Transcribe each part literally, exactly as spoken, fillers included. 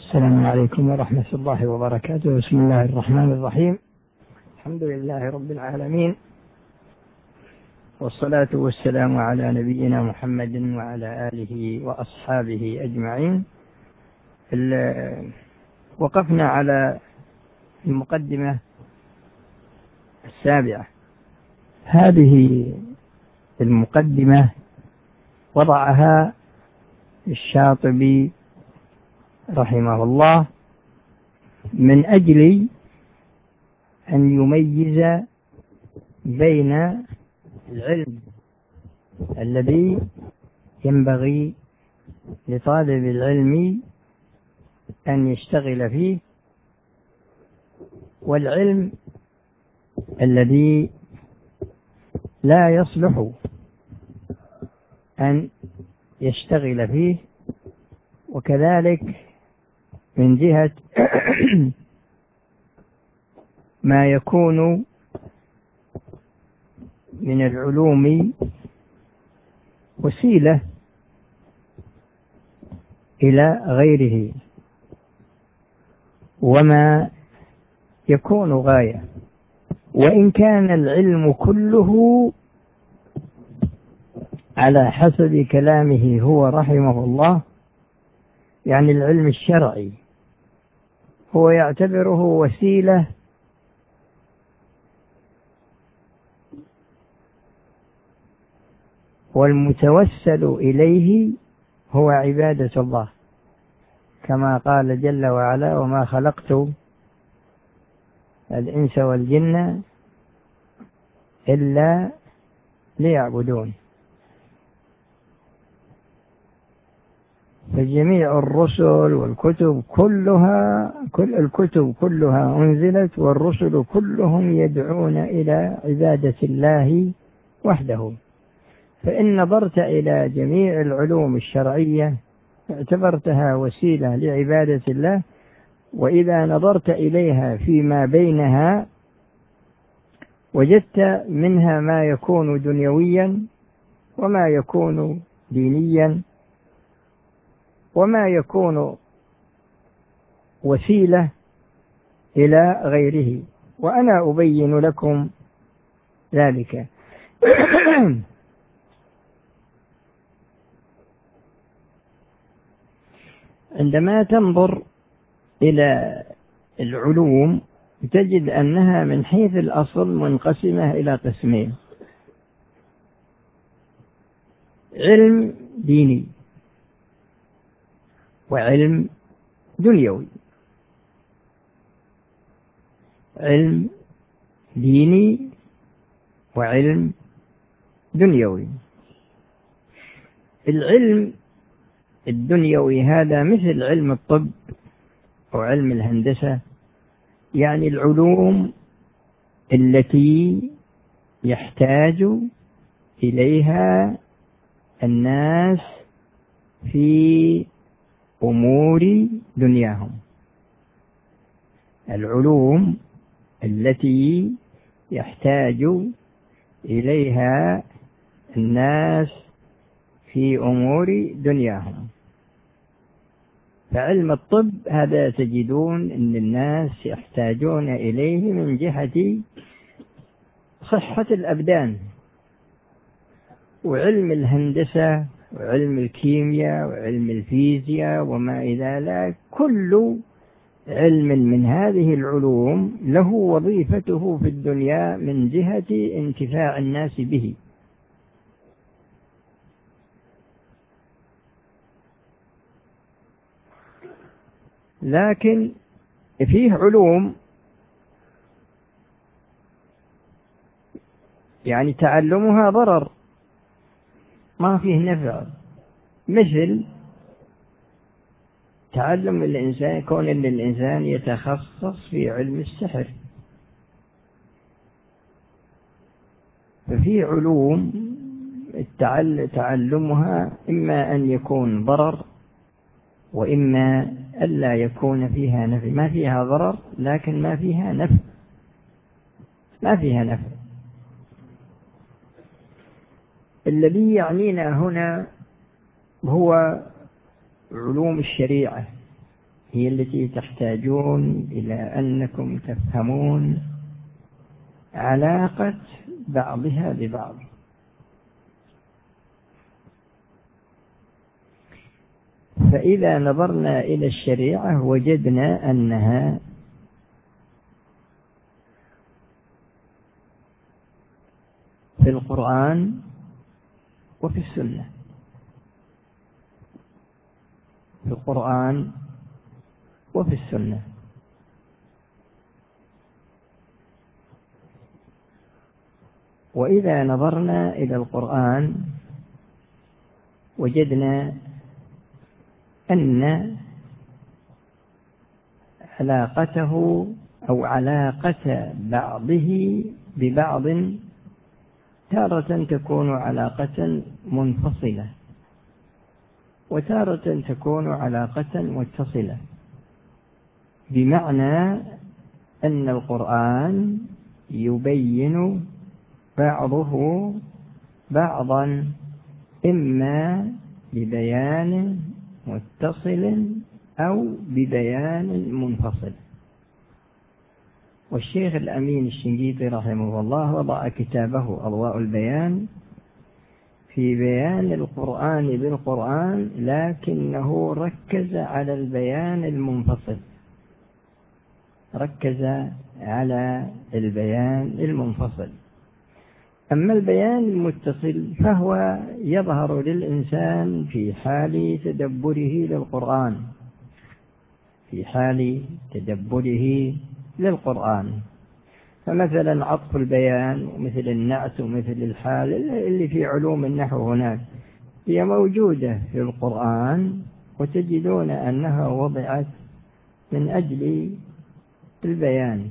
السلام عليكم ورحمة الله وبركاته. بسم الله الرحمن الرحيم. الحمد لله رب العالمين، والصلاة والسلام على نبينا محمد وعلى آله وأصحابه أجمعين. وقفنا على المقدمة السابعة. هذه المقدمة وضعها الشاطبي رحمه الله من أجل أن يميز بين العلم الذي ينبغي لطالب العلم أن يشتغل فيه والعلم الذي لا يصلح أن يشتغل فيه، وكذلك من جهة ما يكون من العلوم وسيلة إلى غيره، وما يكون غاية. وإن كان العلم كله على حسب كلامه هو رحمه الله، يعني العلم الشرعي هو يعتبره وسيلة والمتوسل إليه هو عبادة الله، كما قال جل وعلا: وما خلقت الإنس والجن إلا ليعبدون. فجميع الرسل والكتب كلها كل الكتب كلها أنزلت، والرسل كلهم يدعون إلى عبادة الله وحده. فإن نظرت إلى جميع العلوم الشرعية اعتبرتها وسيلة لعبادة الله، وإذا نظرت إليها فيما بينها وجدت منها ما يكون دنيويا وما يكون دينيا وما يكون وسيلة إلى غيره، وأنا أبين لكم ذلك. عندما تنظر إلى العلوم تجد أنها من حيث الأصل منقسمة إلى قسمين: علم ديني وعلم دنيوي. علم ديني وعلم دنيوي. العلم الدنيوي هذا مثل علم الطب أو علم الهندسة، يعني العلوم التي يحتاج إليها الناس في أمور دنياهم. العلوم التي يحتاج إليها الناس في أمور دنياهم. فعلم الطب هذا تجدون أن الناس يحتاجون إليه من جهة صحة الأبدان. وعلم الهندسة وعلم الكيمياء وعلم الفيزياء وما إلى ذلك، كل علم من هذه العلوم له وظيفته في الدنيا من جهة انتفاع الناس به. لكن فيه علوم يعني تعلمها ضرر، ما فيه نفع، مثل تعلم الإنسان، كون أن الإنسان يتخصص في علم السحر. ففي علوم تعلمها إما أن يكون ضرر وإما ألا يكون فيها نفع. ما فيها ضرر لكن ما فيها نفع، ما فيها نفع. الذي يعنينا هنا هو علوم الشريعة، هي التي تحتاجون إلى أنكم تفهمون علاقة بعضها ببعض. فإذا نظرنا إلى الشريعة وجدنا أنها في القرآن وفي السنة، في القرآن وفي السنة. وإذا نظرنا إلى القرآن وجدنا أن علاقته أو علاقة بعضه ببعض تارة تكون علاقة منفصلة، وتارة تكون علاقة متصلة، بمعنى أن القرآن يبين بعضه بعضا إما ببيان متصل أو ببيان منفصل. والشيخ الأمين الشنقيطي رحمه الله وضع كتابه أضواء البيان في بيان القرآن بالقرآن، لكنه ركز على البيان المنفصل، ركز على البيان المنفصل. أما البيان المتصل فهو يظهر للإنسان في حال تدبره للقرآن، في حال تدبره للقرآن. فمثلا عطف البيان ومثل النعت ومثل الحال اللي في علوم النحو هناك هي موجودة في القرآن، وتجدون أنها وضعت من أجل البيان،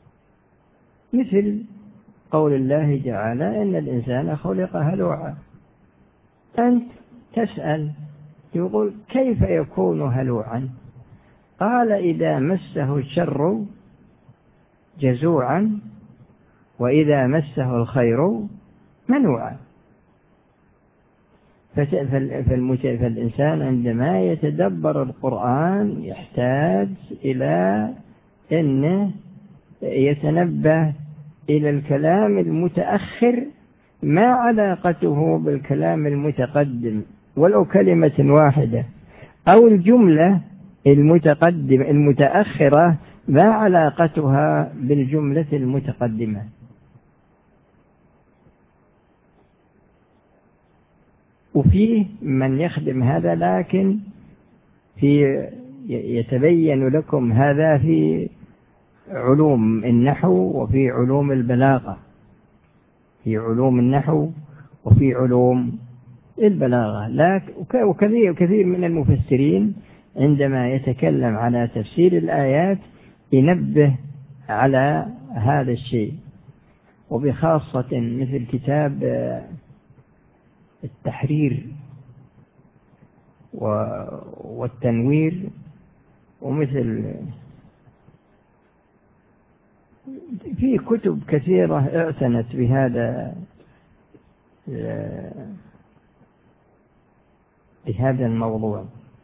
مثل قول الله تعالى إن الإنسان خلق هلوعا. أنت تسأل يقول كيف يكون هلوعا؟ قال إذا مسه الشر جزوعا وإذا مسه الخير منوعا. فالإنسان عندما يتدبر القرآن يحتاج إلى أنه يتنبه إلى الكلام المتأخر ما علاقته بالكلام المتقدم، ولو كلمة واحدة، أو الجملة المتقدمة المتأخرة ما علاقتها بالجملة المتقدمة. وفيه من يخدم هذا، لكن في يتبين لكم هذا في علوم النحو وفي علوم البلاغة، في علوم النحو وفي علوم البلاغة. لكن وكثير كثير من المفسرين عندما يتكلم على تفسير الآيات ينبه على هذا الشيء، وبخاصة مثل كتاب التحرير والتنوير، ومثل في كتب كثيرة اعتنت بهذا بهذا الموضوع.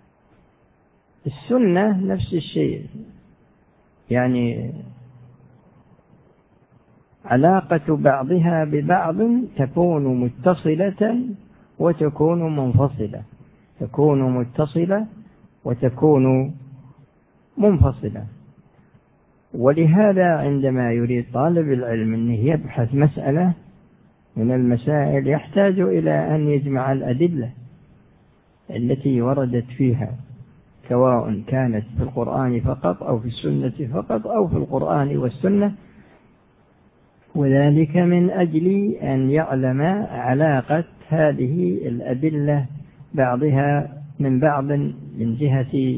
السنة نفس الشيء، يعني علاقة بعضها ببعض تكون متصلة وتكون منفصلة، تكون متصلة وتكون منفصلة. ولهذا عندما يريد طالب العلم أنه يبحث مسألة من المسائل يحتاج إلى أن يجمع الأدلة التي وردت فيها، سواء كانت في القرآن فقط أو في السنة فقط أو في القرآن والسنة، وذلك من أجل أن يعلم علاقة هذه الأدلة بعضها من بعض من جهة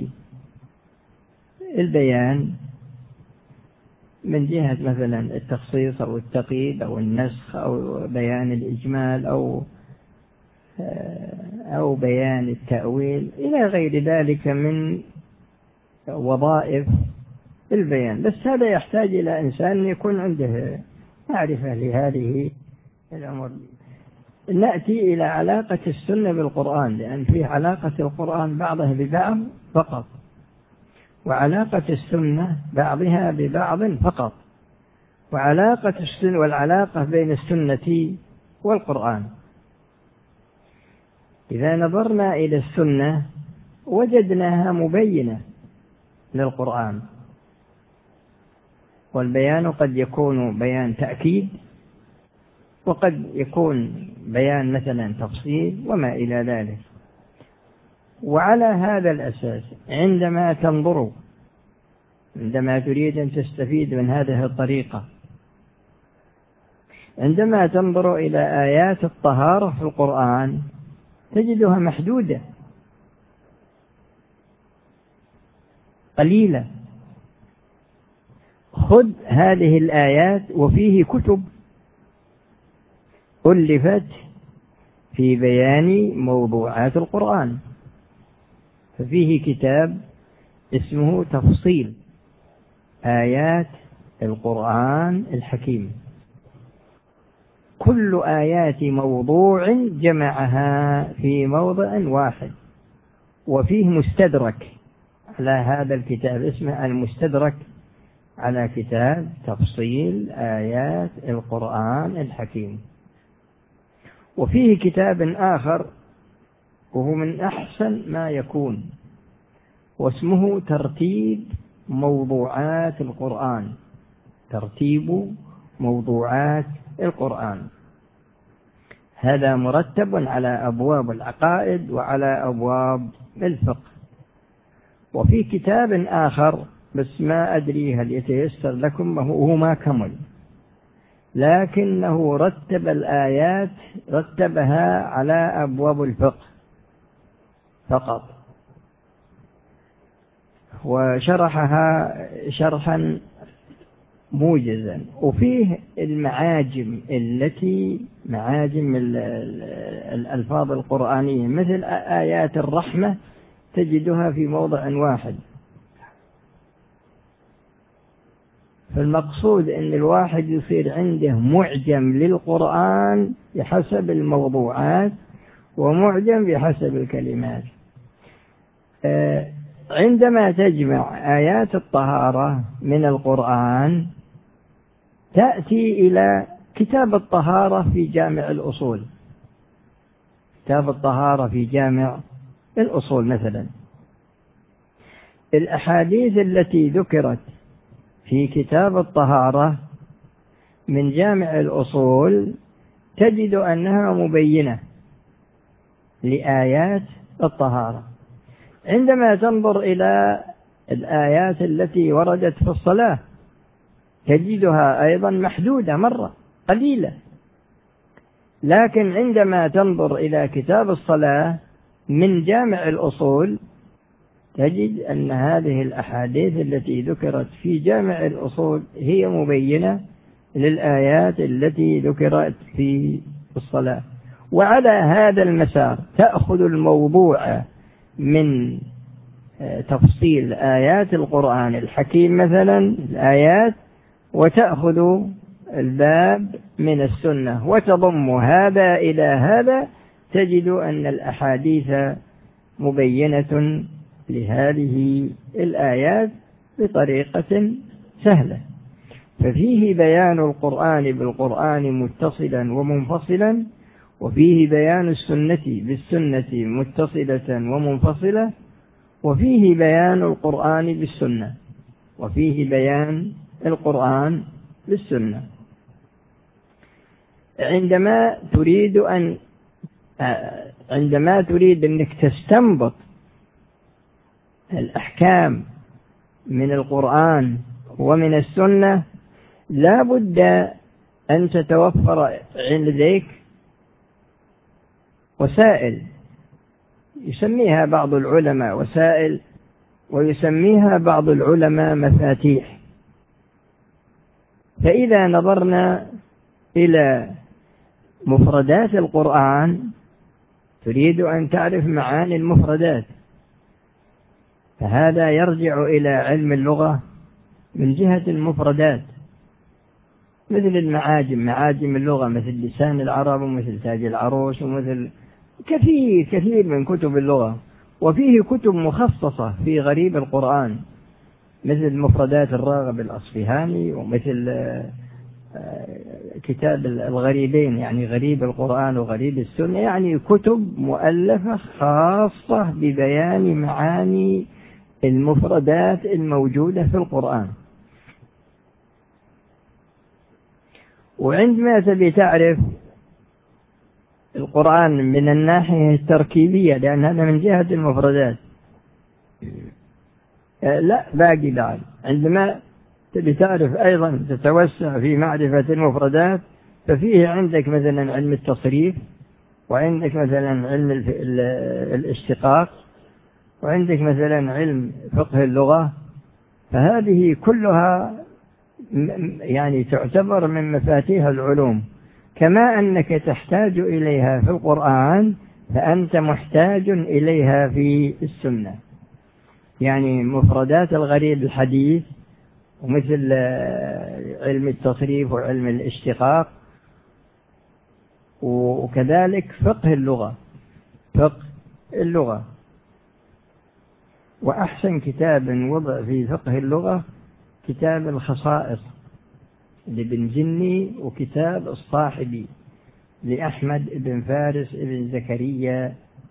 البيان، من جهة مثلا التخصيص أو التقييد أو النسخ أو بيان الإجمال أو أو بيان التأويل إلى غير ذلك من وظائف البيان. بس هذا يحتاج إلى إنسان يكون عنده معرفة لهذه الأمور. نأتي إلى علاقة السنة بالقرآن، لأن فيه علاقة القرآن بعضه ببعض فقط، وعلاقة السنة بعضها ببعض فقط، وعلاقة السنة والعلاقة بين السنة والقرآن. إذا نظرنا إلى السنة وجدناها مبينة للقرآن، والبيان قد يكون بيان تأكيد، وقد يكون بيان مثلا تفصيل وما إلى ذلك. وعلى هذا الأساس عندما تنظر عندما تريد أن تستفيد من هذه الطريقة، عندما تنظر إلى آيات الطهارة في القرآن تجدها محدودة قليلة. خذ هذه الآيات، وفيه كتب ألفت في بيان موضوعات القرآن، ففيه كتاب اسمه تفصيل آيات القرآن الحكيم، كل آيات موضوع جمعها في موضع واحد. وفيه مستدرك على هذا الكتاب اسمه المستدرك على كتاب تفصيل آيات القرآن الحكيم. وفيه كتاب آخر وهو من أحسن ما يكون، واسمه ترتيب موضوعات القرآن، ترتيب موضوعات القرآن. هذا مرتب على أبواب العقائد وعلى أبواب الفقه. وفي كتاب آخر بس ما أدري هل يتيسر لكم، وهو ما كمل، لكنه رتب الآيات رتبها على أبواب الفقه فقط، وشرحها شرحا موجزا. وفيه المعاجم التي معاجم الألفاظ القرآنية مثل آيات الرحمة تجدها في موضع واحد. فالمقصود أن الواحد يصير عنده معجم للقرآن بحسب الموضوعات، ومعجم بحسب الكلمات. عندما تجمع آيات الطهارة من القرآن تأتي إلى كتاب الطهارة في جامع الأصول، كتاب الطهارة في جامع الأصول مثلا. الأحاديث التي ذكرت في كتاب الطهارة من جامع الأصول تجد أنها مبينة لآيات الطهارة. عندما تنظر إلى الآيات التي وردت في الصلاة تجدها أيضا محدودة مرة قليلة. لكن عندما تنظر إلى كتاب الصلاة من جامع الأصول تجد أن هذه الأحاديث التي ذكرت في جامع الأصول هي مبينة للآيات التي ذكرت في الصلاة. وعلى هذا المسار تأخذ الموضوع من تفصيل آيات القرآن الحكيم مثلا الآيات، وتأخذ الباب من السنة وتضم هذا إلى هذا، تجد أن الأحاديث مبينة لهذه الآيات بطريقة سهلة. ففيه بيان القرآن بالقرآن متصلا ومنفصلا، وفيه بيان السنة بالسنة متصلة ومنفصلة، وفيه بيان القرآن بالسنة، وفيه بيان القرآن بالسنة. عندما تريد أن عندما تريد أنك تستنبط الأحكام من القرآن ومن السنة لا بد أن تتوفر عندك وسائل يسميها بعض العلماء وسائل، ويسميها بعض العلماء مفاتيح. فإذا نظرنا إلى مفردات القرآن تريد أن تعرف معاني المفردات، فهذا يرجع إلى علم اللغة من جهة المفردات، مثل المعاجم، معاجم اللغة مثل لسان العرب ومثل تاج العروش ومثل كثير كثير من كتب اللغة. وفيه كتب مخصصة في غريب القرآن مثل مفردات الراغب الأصفهاني، ومثل كتاب الغريبين يعني غريب القرآن وغريب السنة، يعني كتب مؤلفة خاصة ببيان معاني المفردات الموجودة في القرآن. وعندما تبي تعرف القرآن من الناحية التركيبية، لأن هذا من جهة المفردات، لا باقي بعد. عندما تبي تعرف أيضا تتوسع في معرفة المفردات، ففيه عندك مثلا علم التصريف، وعندك مثلا علم الاشتقاق، وعندك مثلا علم فقه اللغة. فهذه كلها يعني تعتبر من مفاتيح العلوم. كما أنك تحتاج إليها في القرآن، فأنت محتاج إليها في السنة. يعني مفردات الغريب الحديث، ومثل علم التصريف وعلم الاشتقاق، وكذلك فقه اللغة فقه اللغة وأحسن كتاب وضع في فقه اللغة كتاب الخصائص لابن جني، وكتاب الصاحبي لأحمد بن فارس بن زكريا.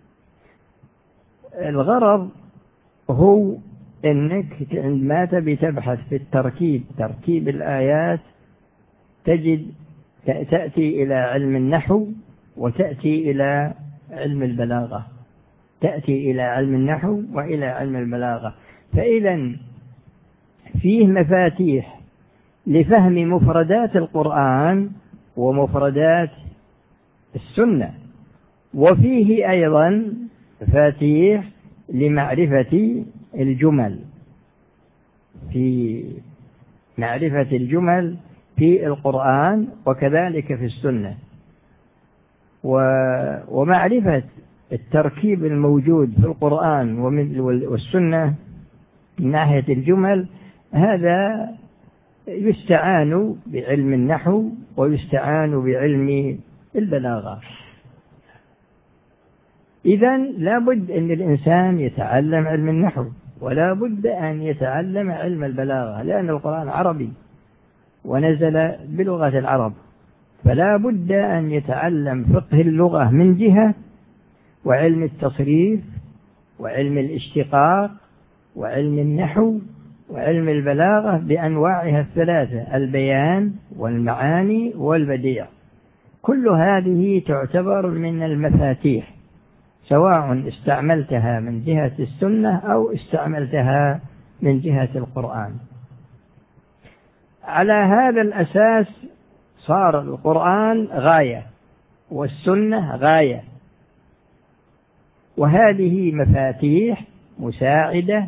الغرض هو أنك عندما تبي تبحث في التركيب، تركيب الآيات، تجد تأتي إلى علم النحو، وتأتي إلى علم البلاغة تأتي إلى علم النحو وإلى علم البلاغة. فإذا فيه مفاتيح لفهم مفردات القرآن ومفردات السنة، وفيه أيضا مفاتيح لمعرفة الجمل، في معرفة الجمل في القرآن وكذلك في السنة، ومعرفة التركيب الموجود في القرآن والسنة من ناحية الجمل. هذا يستعان بعلم النحو ويستعان بعلم البلاغة. إذن لا بد أن الإنسان يتعلم علم النحو، ولا بد أن يتعلم علم البلاغة، لأن القرآن عربي ونزل بلغة العرب، فلا بد أن يتعلم فقه اللغة من جهة، وعلم التصريف، وعلم الاشتقاق، وعلم النحو، وعلم البلاغة بأنواعها الثلاثة: البيان والمعاني والبديع. كل هذه تعتبر من المفاتيح، سواء استعملتها من جهة السنة أو استعملتها من جهة القرآن. على هذا الأساس صار القرآن غاية والسنة غاية، وهذه مفاتيح مساعدة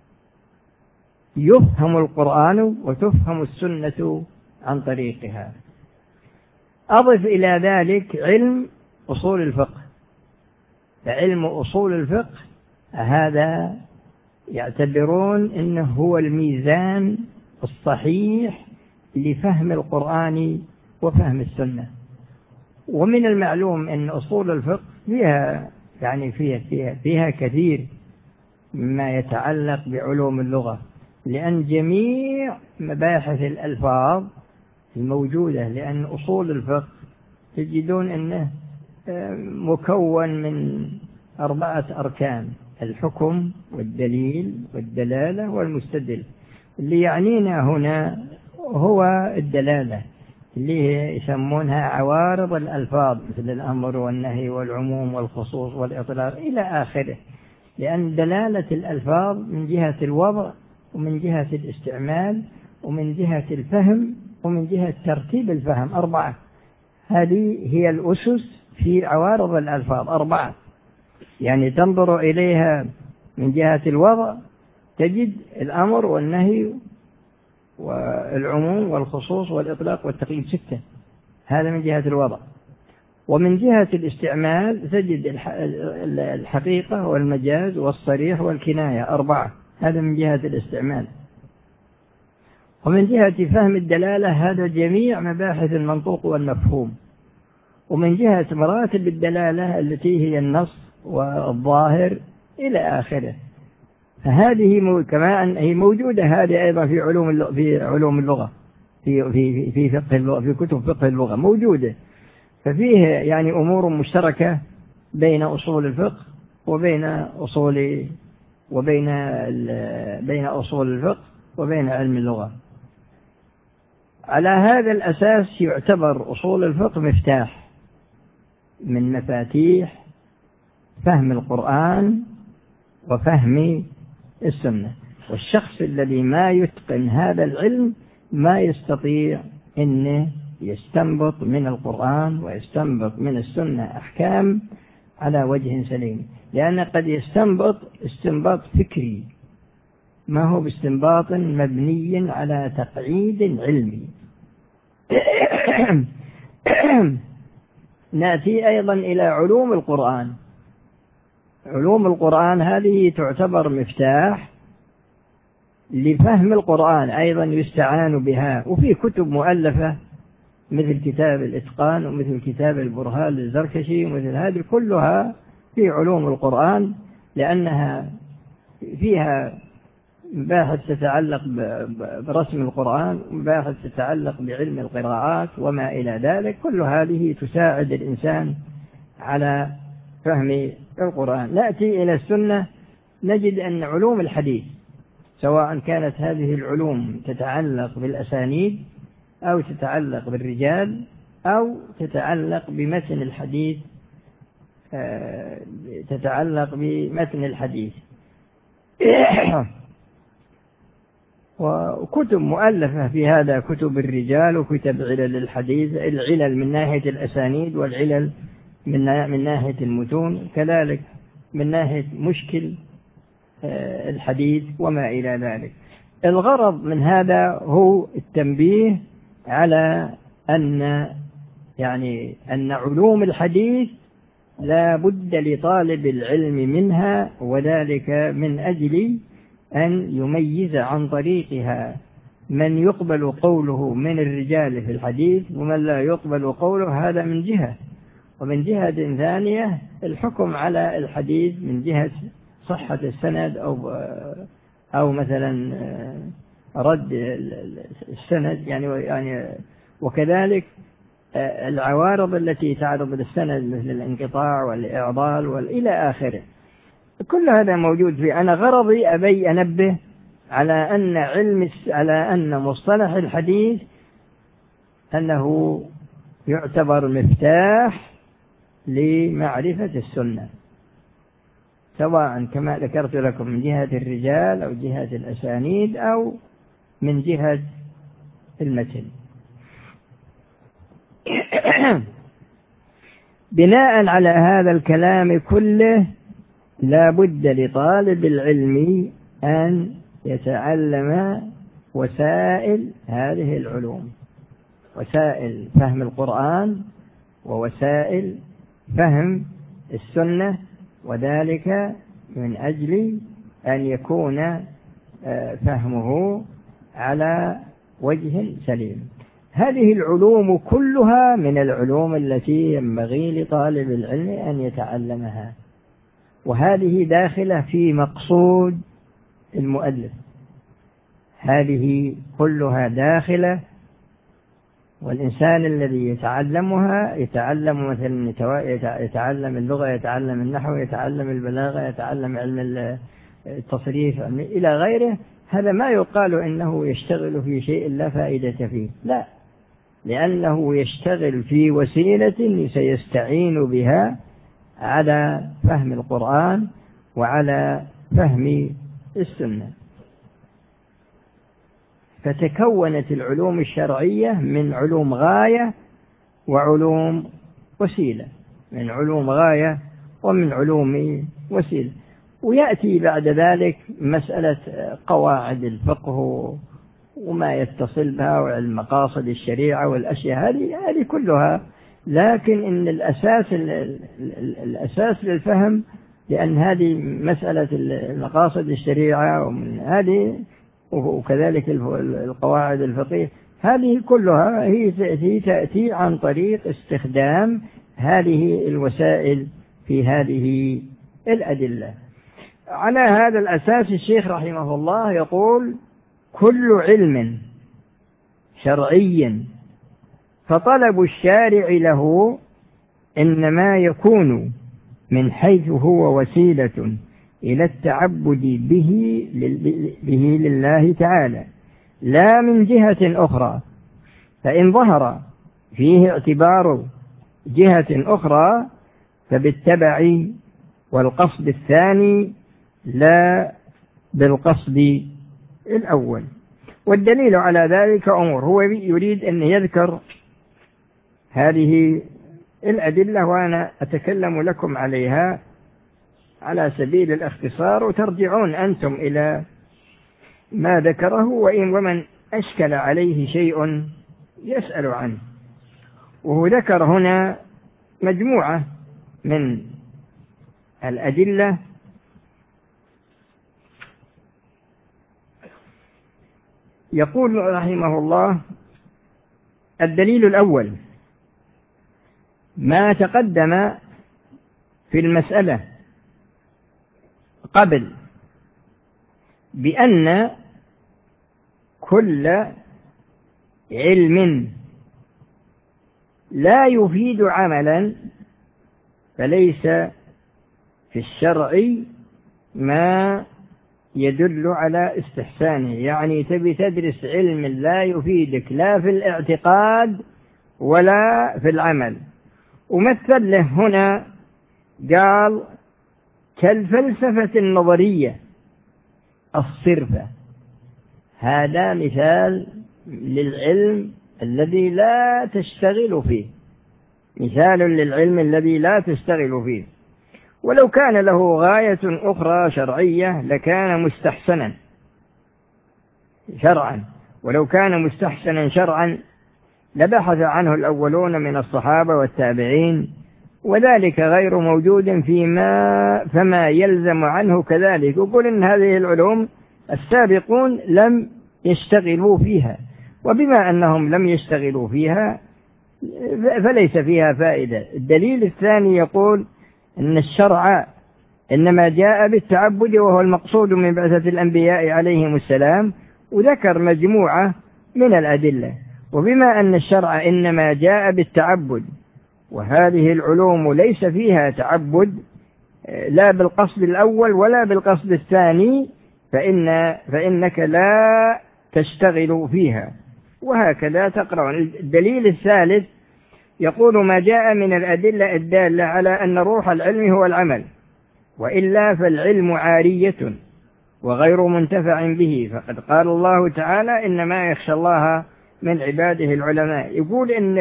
يفهم القرآن وتفهم السنة عن طريقها. أضف إلى ذلك علم أصول الفقه، فعلم أصول الفقه هذا يعتبرون أنه هو الميزان الصحيح لفهم القرآن وفهم السنة. ومن المعلوم أن أصول الفقه فيها يعني فيها, فيها, فيها كثير مما يتعلق بعلوم اللغة، لأن جميع مباحث الألفاظ الموجودة، لأن أصول الفقه تجدون أنه مكون من أربعة أركان: الحكم والدليل والدلالة والمستدل. اللي يعنينا هنا هو الدلالة، اللي يسمونها عوارض الألفاظ، مثل الأمر والنهي والعموم والخصوص والإطلاق إلى آخره، لأن دلالة الألفاظ من جهة الوضع، ومن جهة الاستعمال، ومن جهة الفهم، ومن جهة ترتيب الفهم أربعة. هذه هي الأسس في عوارض الألفاظ أربعة، يعني تنظر إليها من جهة الوضع تجد الأمر والنهي والعموم والخصوص والإطلاق والتقييد ستة، هذا من جهة الوضع. ومن جهة الاستعمال تجد الحقيقة والمجاز والصريح والكناية أربعة، هذا من جهة الاستعمال. ومن جهة فهم الدلالة هذا جميع مباحث المنطوق والمفهوم. ومن جهة مراتب الدلالة التي هي النص والظاهر إلى آخره، هذه كمان هي موجودة، هذه أيضا في علوم في علوم اللغة، في في في فقه اللغة، في كتب فقه اللغة موجودة. ففيه يعني أمور مشتركة بين أصول الفقه وبين أصول وبين بين أصول الفقه وبين علم اللغة. على هذا الأساس يعتبر أصول الفقه مفتاح من مفاتيح فهم القرآن وفهم السنة. والشخص الذي ما يتقن هذا العلم ما يستطيع أن يستنبط من القرآن ويستنبط من السنة أحكام على وجه سليم، لأن قد يستنبط استنباط فكري ما هو باستنباط مبني على تقعيد علمي. نأتي أيضا إلى علوم القرآن. علوم القرآن هذه تعتبر مفتاح لفهم القرآن، أيضا يستعان بها، وفي كتب مؤلفة مثل كتاب الإتقان ومثل كتاب البرهان للزركشي ومثل هذه كلها في علوم القرآن، لأنها فيها مباحث تتعلق برسم القرآن ومباحث تتعلق بعلم القراءات وما إلى ذلك. كل هذه تساعد الإنسان على فهم القرآن. نأتي إلى السنة نجد أن علوم الحديث سواء كانت هذه العلوم تتعلق بالأسانيد أو تتعلق بالرجال أو تتعلق بمتن الحديث تتعلق بمتن الحديث وكتب مؤلفة في هذا، كتب الرجال وكتب علل الحديث، العلل من ناحية الأسانيد والعلل من ناحية المتون، كذلك من ناحية مشكل الحديث وما إلى ذلك. الغرض من هذا هو التنبيه على أن يعني أن علوم الحديث لا بد لطالب العلم منها، وذلك من أجل أن يميز عن طريقها من يقبل قوله من الرجال في الحديث ومن لا يقبل قوله، هذا من جهة. ومن جهة ثانية الحكم على الحديث من جهة صحة السند أو أو مثلا رد السند يعني يعني وكذلك العوارض التي تعرض للسند مثل الانقطاع والإعضال وإلى آخره. كل هذا موجود في. أنا غرضي أبي أنبه على أن علم على أن مصطلح الحديث أنه يعتبر مفتاح لمعرفة السنة، سواء كما ذكرت لكم من جهة الرجال أو جهة الأسانيد أو من جهة المتن. بناء على هذا الكلام كله لا بد لطالب العلم أن يتعلم وسائل هذه العلوم، وسائل فهم القرآن ووسائل فهم السنة، وذلك من أجل أن يكون فهمه على وجه سليم. هذه العلوم كلها من العلوم التي ينبغي لطالب العلم أن يتعلمها، وهذه داخلة في مقصود المؤلف، هذه كلها داخلة. والإنسان الذي يتعلمها يتعلم مثلا يتعلم اللغة، يتعلم النحو، يتعلم البلاغة، يتعلم علم التصريف إلى غيره، هذا ما يقال إنه يشتغل في شيء لا فائدة فيه، لا، لأنه يشتغل في وسيلة سيستعين بها على فهم القرآن وعلى فهم السنة. فتكونت العلوم الشرعية من علوم غاية وعلوم وسيلة، من علوم غاية ومن علوم وسيلة. ويأتي بعد ذلك مسألة قواعد الفقه وما يتصل بها وعلم مقاصد الشريعة والأشياء هذه هذه كلها، لكن إن الأساس الأساس للفهم، لأن هذه مسألة المقاصد الشريعة ومن هذه وكذلك القواعد الفقهية هذه كلها هي تأتي عن طريق استخدام هذه الوسائل في هذه الأدلة. على هذا الأساس الشيخ رحمه الله يقول: كل علم شرعي فطلب الشارع له إنما يكون من حيث هو وسيلة إلى التعبد به به لله تعالى، لا من جهة أخرى. فإن ظهر فيه اعتبار جهة أخرى فبالتبع والقصد الثاني لا بالقصد الأول. والدليل على ذلك أمور، هو يريد أن يذكر هذه الأدلة وأنا أتكلم لكم عليها على سبيل الاختصار، وترجعون أنتم إلى ما ذكره، وإن ومن أشكل عليه شيء يسأل عنه. وهو ذكر هنا مجموعة من الأدلة يقول رحمه الله: الدليل الأول ما تقدم في المسألة قبل بأن كل علم لا يفيد عملا فليس في الشرع ما يدل على استحسانه. يعني تبي تدرس علم لا يفيدك لا في الاعتقاد ولا في العمل، ومثل له هنا قال: كالفلسفة النظرية الصرفة. هذا مثال للعلم الذي لا تشتغل فيه، مثال للعلم الذي لا تشتغل فيه. ولو كان له غاية أخرى شرعية لكان مستحسنا شرعا، ولو كان مستحسنا شرعا لبحث عنه الأولون من الصحابة والتابعين، وذلك غير موجود فيما فما يلزم عنه كذلك. يقول إن هذه العلوم السابقون لم يشتغلوا فيها، وبما أنهم لم يشتغلوا فيها فليس فيها فائدة. الدليل الثاني يقول إن الشرع إنما جاء بالتعبد وهو المقصود من بعثة الأنبياء عليهم السلام، وذكر مجموعة من الأدلة. وبما أن الشرع إنما جاء بالتعبد وهذه العلوم ليس فيها تعبد لا بالقصد الأول ولا بالقصد الثاني فإن فإنك لا تشتغل فيها. وهكذا تقرأ. الدليل الثالث يقول: ما جاء من الأدلة الدالة على أن روح العلم هو العمل، وإلا فالعلم عارية وغير منتفع به، فقد قال الله تعالى: إنما يخشى الله من عباده العلماء. يقول إن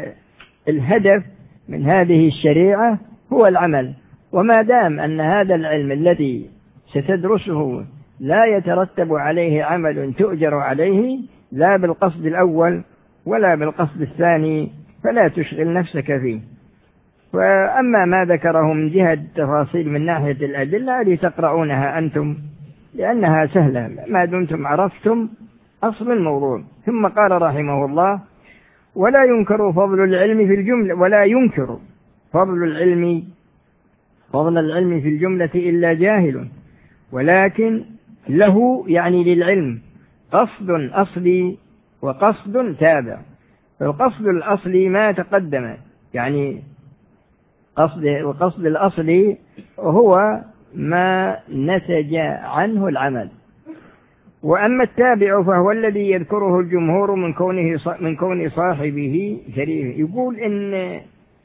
الهدف من هذه الشريعة هو العمل، وما دام أن هذا العلم الذي ستدرسه لا يترتب عليه عمل تؤجر عليه لا بالقصد الأول ولا بالقصد الثاني فلا تشغل نفسك فيه. وأما ما ذكره من جهة التفاصيل من ناحية الأدلة لتقرؤونها أنتم لأنها سهلة ما دمتم عرفتم أصل الموضوع. ثم قال رحمه الله: ولا ينكر فضل العلم في الجملة ولا ينكر فضل العلم فضل العلم في الجملة إلا جاهل، ولكن له يعني للعلم قصد أصلي وقصد تابع. فالقصد الأصلي ما تقدم، يعني قصد وقصد الأصلي هو ما نتج عنه العمل، وأما التابع فهو الذي يذكره الجمهور من كونه من كون صاحبه شريف. يقول إن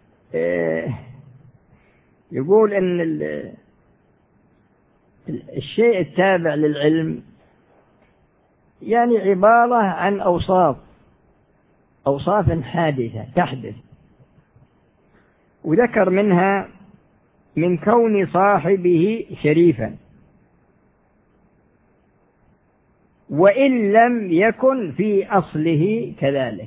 يقول إن الشيء التابع للعلم يعني عبارة عن أوصاف أوصاف حادثة تحدث، وذكر منها من كون صاحبه شريفا وإن لم يكن في أصله كذلك.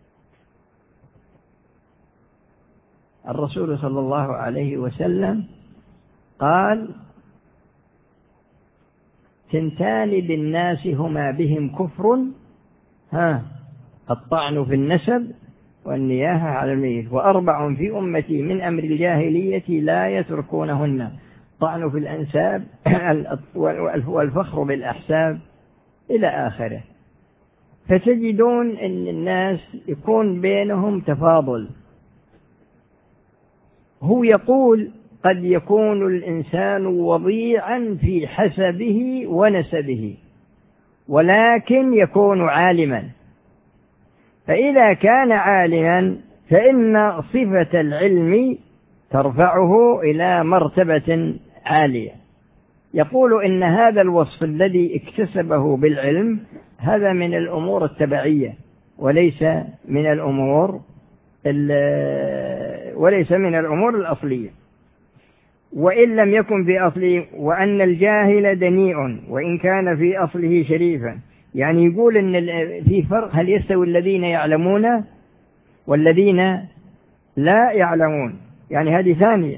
الرسول صلى الله عليه وسلم قال: ثنتان بالناس هما بهم كفر، ها الطعن في النسب والنياحة على الميت، وأربع في أمتي من أمر الجاهلية لا يتركونهن: الطعن في الأنساب والفخر بالأحساب إلى آخره. فتجدون أن الناس يكون بينهم تفاضل. هو يقول قد يكون الإنسان وضيعا في حسبه ونسبه ولكن يكون عالما، فإذا كان عالما فإن صفة العلم ترفعه إلى مرتبة عالية. يقول إن هذا الوصف الذي اكتسبه بالعلم هذا من الأمور التبعية وليس من الأمور وليس من الأمور الأصلية، وإن لم يكن في أصله. وأن الجاهل دنيء وإن كان في أصله شريفا. يعني يقول إن في فرق، هل يستوي الذين يعلمون والذين لا يعلمون؟ يعني هذه ثانية.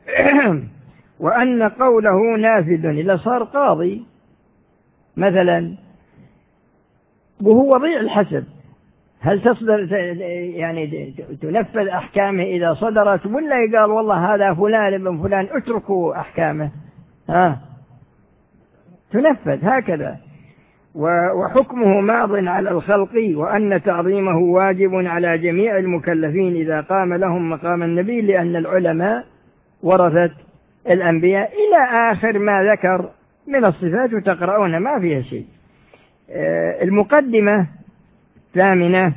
وأن قوله نافذ إذا صار قاضي مثلا وهو وضيع الحسب، هل تصدر يعني تنفذ أحكامه إذا صدرت، ولا يقال والله هذا فلان ابن فلان اتركوا أحكامه؟ ها تنفذ هكذا. وحكمه ماض على الخلق، وأن تعظيمه واجب على جميع المكلفين إذا قام لهم مقام النبي، لأن العلماء ورثة الأنبياء إلى آخر ما ذكر من الصفات، وتقرؤون ما فيها شيء. المقدمة ثامنة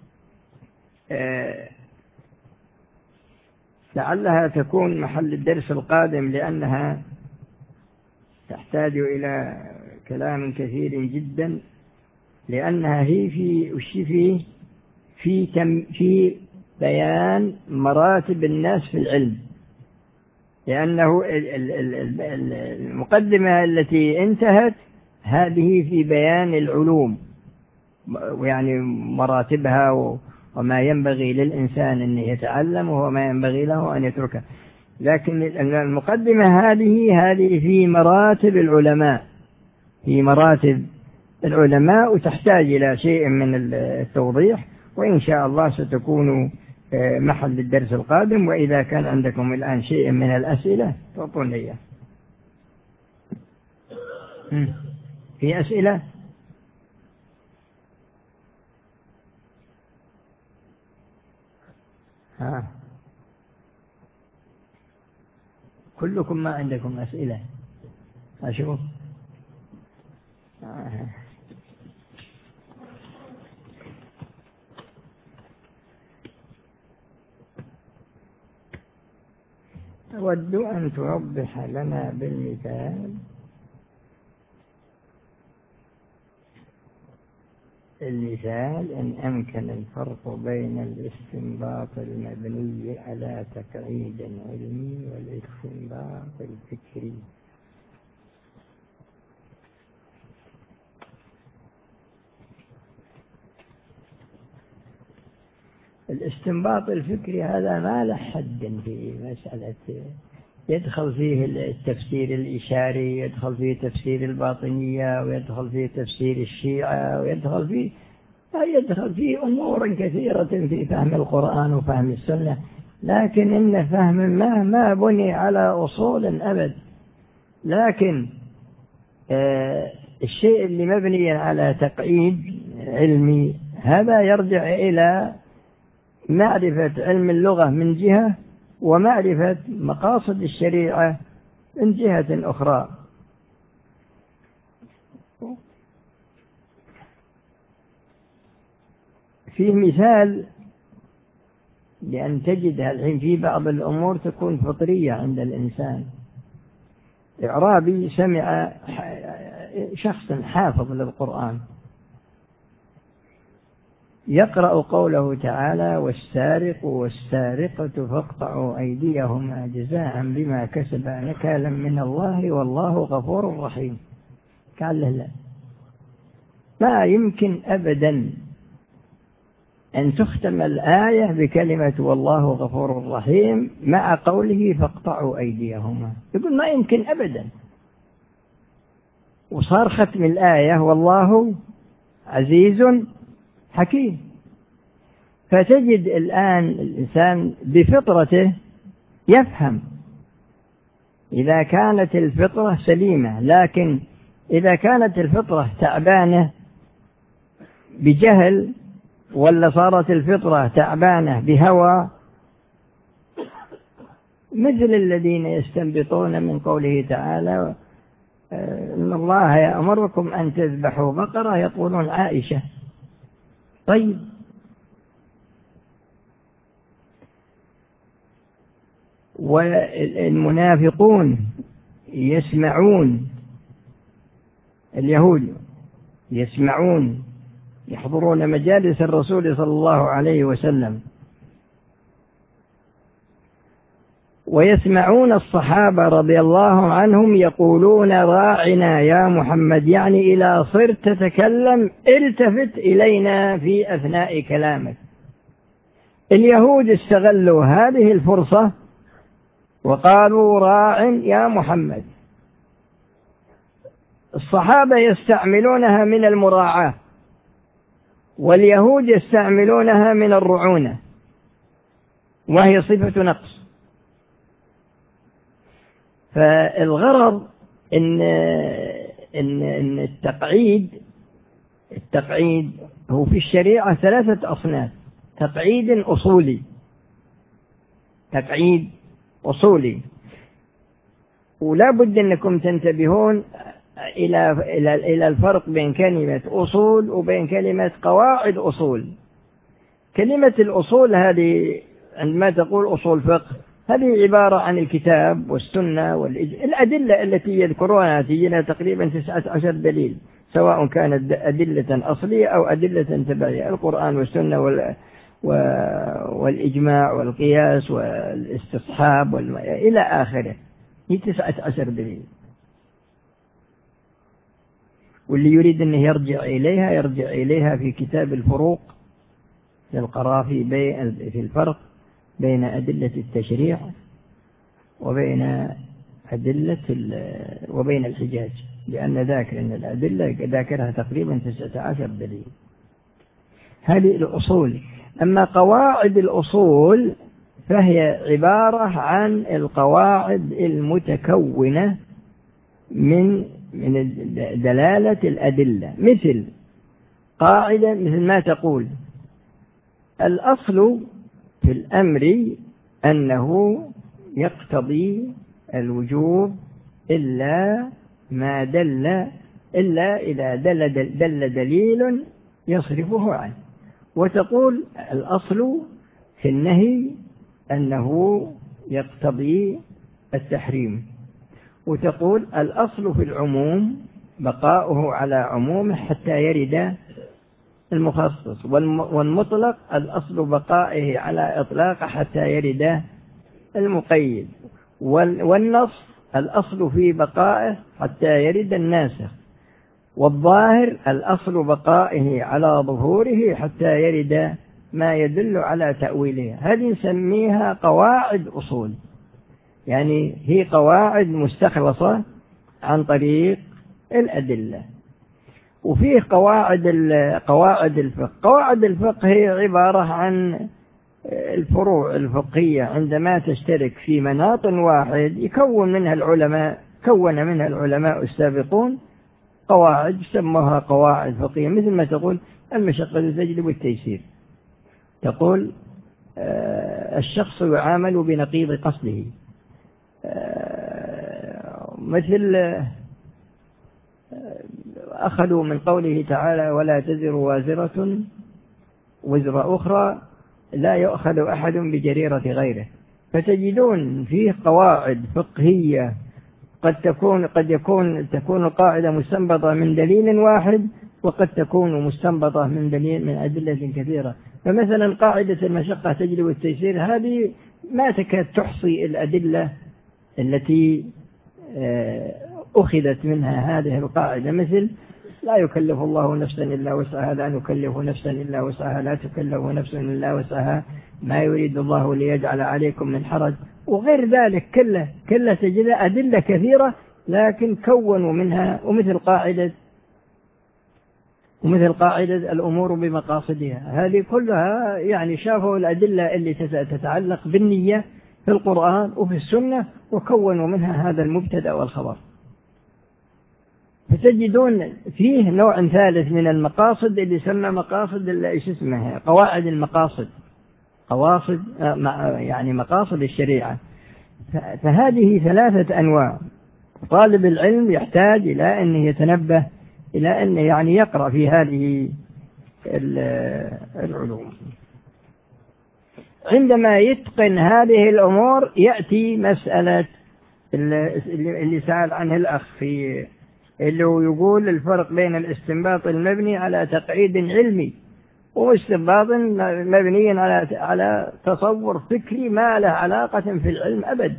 لعلها تكون محل الدرس القادم، لأنها تحتاج إلى كلام كثير جدا، لأنها هي في في في تم في بيان مراتب الناس في العلم. لأنه المقدمة التي انتهت هذه في بيان العلوم، يعني مراتبها وما ينبغي للإنسان أن يتعلم وما ينبغي له أن يتركه. لكن المقدمة هذه هذه في مراتب العلماء، في مراتب العلماء، وتحتاج إلى شيء من التوضيح، وإن شاء الله ستكون محل الدرس القادم. وإذا كان عندكم الآن شيء من الأسئلة تعطون لي. في أسئلة؟ ها كلكم ما عندكم أسئلة؟ أشوف آه. أود أن توضح لنا بالمثال المثال إن أمكن الفرق بين الاستنباط المبني على تقعيد علمي والاستنباط الفكري. الاستنباط الفكري هذا ما له حد في مسألة، يدخل فيه التفسير الإشاري، يدخل فيه تفسير الباطنية، ويدخل فيه تفسير الشيعة، ويدخل فيه يدخل فيه أمور كثيرة في فهم القرآن وفهم السنة. لكن إن فهم ما ما بني على أصول أبد. لكن آه الشيء اللي مبني على تقعيد علمي هذا يرجع إلى معرفة علم اللغة من جهة، ومعرفة مقاصد الشريعة من جهة أخرى. فيه مثال، لأن تجد الحين في بعض الأمور تكون فطرية عند الإنسان. إعرابي سمع شخص حافظ للقرآن يقرأ قوله تعالى: والسارق والسارقة فاقطعوا أيديهما جزاء بما كسبا نكالا من الله والله غفور رحيم. قال له لا، ما يمكن أبدا أن تختم الآية بكلمة والله غفور رحيم مع قوله فاقطعوا أيديهما. يقول ما يمكن أبدا. وصار ختم الآية والله عزيز حكيم. فتجد الآن الإنسان بفطرته يفهم إذا كانت الفطرة سليمة، لكن إذا كانت الفطرة تعبانة بجهل ولا صارت الفطرة تعبانة بهوى، مثل الذين يستنبطون من قوله تعالى إن الله يأمركم أن تذبحوا بقرة، يقولون عائشة. طيب والمنافقون يسمعون، اليهود يسمعون يحضرون مجالس الرسول صلى الله عليه وسلم، ويسمعون الصحابة رضي الله عنهم يقولون راعنا يا محمد، يعني إذا صرت تتكلم التفت إلينا في أثناء كلامك. اليهود استغلوا هذه الفرصة وقالوا راع يا محمد. الصحابة يستعملونها من المراعاة، واليهود يستعملونها من الرعونة، وهي صفة نقص. فالغرض إن إن إن التقعيد التقعيد هو في الشريعة ثلاثة أصناف: تقعيد أصولي، تقعيد أصولي، ولا بد أنكم تنتبهون إلى إلى إلى الفرق بين كلمة أصول وبين كلمة قواعد أصول. كلمة الأصول هذه عندما تقول أصول فقه، هذه عبارة عن الكتاب والسنة والأدلة التي يذكرونها، تجينا تقريبا تسعة عشر دليل، سواء كانت أدلة أصلية أو أدلة تبعية، القرآن والسنة وال والإجماع والقياس والاستصحاب والم... إلى آخره، هي تسعة عشر دليل. واللي يريد أنه يرجع إليها يرجع إليها في كتاب الفروق للقرافي في الفرق بين أدلة التشريع وبين أدلة وبين الحجاج، لأن ذاكر أن الأدلة ذاكرها تقريبا تسعة عشر دليل. هذه الأصول. أما قواعد الأصول فهي عبارة عن القواعد المتكونة من من دلالة الأدلة، مثل قاعدة مثل ما تقول الأصل في الأمر أنه يقتضي الوجوب إلا ما دل إلا إذا دل, دل, دل دليل يصرفه عنه. وتقول الأصل في النهي أنه يقتضي التحريم. وتقول الأصل في العموم بقاؤه على عمومه حتى يرد المخصص، والمطلق الأصل بقائه على إطلاقه حتى يرد المقيد، والنص الأصل في بقائه حتى يرد الناسخ، والظاهر الأصل بقائه على ظهوره حتى يرد ما يدل على تأويله. هذه نسميها قواعد أصول، يعني هي قواعد مستخلصة عن طريق الأدلة. وفيه قواعد قواعد الفقه. قواعد الفقه هي عبارة عن الفروع الفقهية عندما تشترك في مناط واحد يكون منها العلماء كون منها العلماء السابقون قواعد سموها قواعد فقهية، مثل ما تقول المشقة تجلب التيسير. تقول الشخص يعامل بنقيض قصده، مثل أخذوا من قوله تعالى ولا تزر وازرة وزر أخرى لا يؤخذ أحد بجريرة غيره. فتجدون فيه قواعد فقهية قد تكون قد يكون تكون القاعدة مستنبطة من دليل واحد، وقد تكون مستنبطة من دليل من أدلة كثيرة. فمثلا قاعدة المشقة تجلب التيسير هذه ما تكاد تحصي الأدلة التي أخذت منها هذه القاعدة، مثل لا يكلف الله نفسا إلا وسعها، لا نكلف نفسا إلا وسعها، لا تكلف نفس إلا وسعها، ما يريد الله ليجعل عليكم من حرج، وغير ذلك كله كله تجد أدلة كثيرة لكن كونوا منها. ومثل قاعدة ومثل قاعدة الأمور بمقاصدها، هذه كلها يعني شافوا الأدلة اللي تتعلق بالنية، في القرآن وفي السنة، وكونوا منها هذا المبتدأ والخبر. فتجدون فيه نوع ثالث من المقاصد اللي يسمى مقاصد ايش اسمها قواعد المقاصد، قواصد يعني مقاصد الشريعة. فهذه ثلاثة أنواع. طالب العلم يحتاج إلى أن يتنبه إلى أن يعني يقرأ في هذه العلوم. عندما يتقن هذه الأمور يأتي مسألة اللي سأل عنه الأخ في اللي يقول الفرق بين الاستنباط المبني على تقعيد علمي واستنباط مبني على على تصور فكري ما له علاقة في العلم أبد.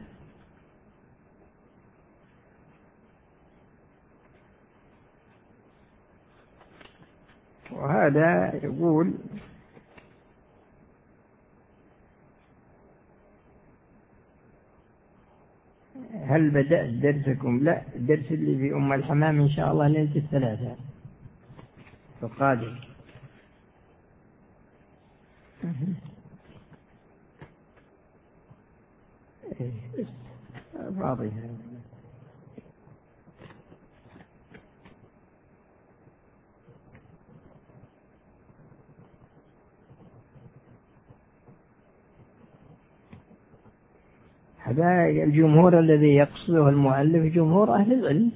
وهذا يقول هل بدأت درسكم؟ لا، الدرس اللي في أم الحمام إن شاء الله ليلة الثلاثاء القادم. فاضي. هذا الجمهور الذي يقصده المؤلف جمهور أهل العلم.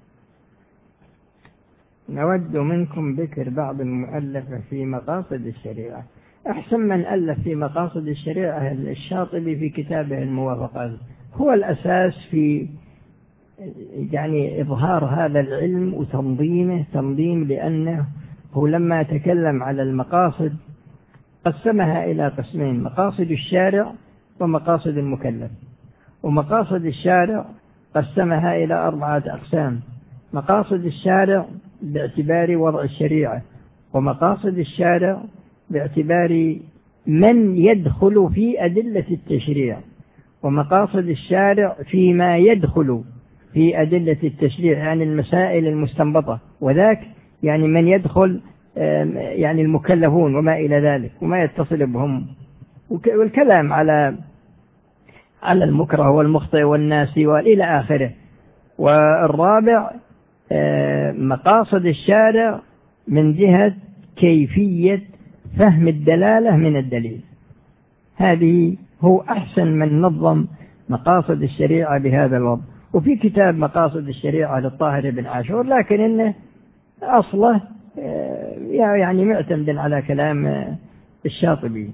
نود منكم ذكر بعض المؤلفة في مقاصد الشريعة. أحسن من ألف في مقاصد الشريعة الشاطبي في كتابه الموافقات، هو الأساس في يعني إظهار هذا العلم وتنظيمه تنظيم، لأنه هو لما تكلم على المقاصد قسمها إلى قسمين: مقاصد الشارع ومقاصد المكلف. ومقاصد الشارع قسمها إلى أربعة أقسام: مقاصد الشارع باعتبار وضع الشريعة، ومقاصد الشارع باعتبار من يدخل في أدلة التشريع، ومقاصد الشارع فيما يدخل في أدلة التشريع يعني المسائل المستنبطة، وذاك يعني من يدخل يعني المكلفون وما إلى ذلك وما يتصل بهم، والكلام على على المكره والمخطئ والناسي وإلى آخره. والرابع مقاصد الشارع من جهة كيفية فهم الدلالة من الدليل. هذه هو أحسن من نظم مقاصد الشريعة بهذا الوضع. وفي كتاب مقاصد الشريعة للطاهر بن عاشور، لكن إنه أصله يعني معتمد على كلام الشاطبي.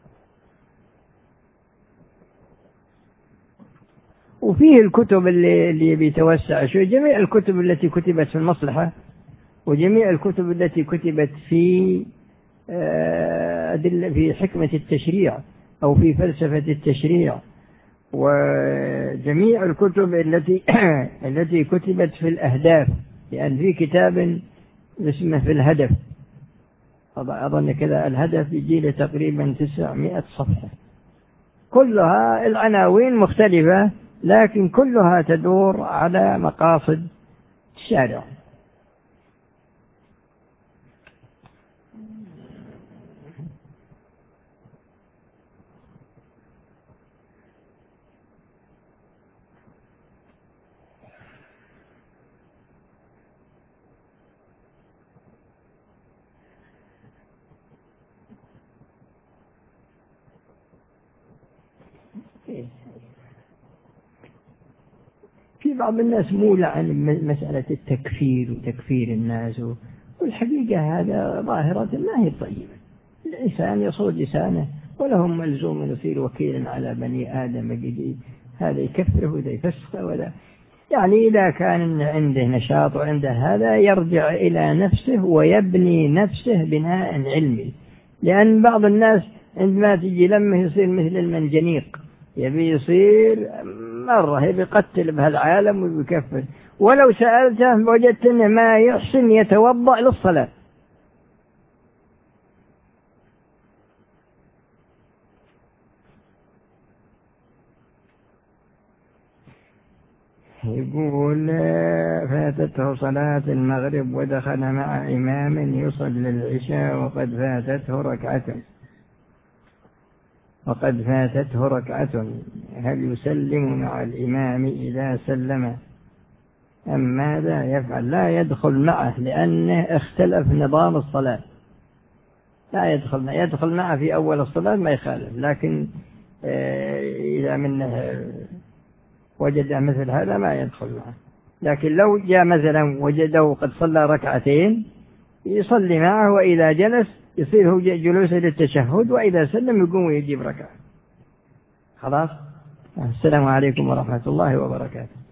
وفيه الكتب اللي, اللي بيتوسع شوي، جميع الكتب التي كتبت في المصلحة، وجميع الكتب التي كتبت في أدلة في حكمة التشريع أو في فلسفة التشريع، وجميع الكتب التي التي كتبت في الأهداف، لأن في كتاب اسمه في الهدف، أظن كذا الهدف يجي له تقريبا تسعمائة صفحة، كلها العناوين مختلفة لكن كلها تدور على مقاصد الشارع. في بعض الناس مولع عن مسألة التكفير وتكفير الناس، والحقيقة هذا ظاهرة ما هي طيبة. الإنسان يصود لسانه ولهم ملزوم يصير وكيلا على بني آدم جديد، هذا يكفره وذا يفسقه ولا يعني. إذا كان عنده نشاط وعنده هذا يرجع إلى نفسه ويبني نفسه بناء علمي، لأن بعض الناس عندما تجي لما يصير مثل المنجنيق يبي يصير مرة يبي يقتل بهالعالم ويكفر، ولو سألته وجدت أنه ما يحسن يتوضأ للصلاة. يقول فاتته صلاة المغرب ودخل مع إمام يصلي العشاء وقد فاتته ركعة، وقد فاتته ركعة هل يسلم مع الإمام إذا سلم أم ماذا يفعل؟ لا يدخل معه، لأنه اختلف نظام الصلاة، لا يدخل معه. يدخل معه في أول الصلاة ما يخالف، لكن إذا منه وجد مثل هذا ما يدخل معه. لكن لو جاء مثلا وجده قد صلى ركعتين يصلي معه، وإذا جلس يصير هو جلوسه للتشهد، وإذا سلم يقوم ويجيب ركعة. خلاص. السلام عليكم ورحمة الله وبركاته.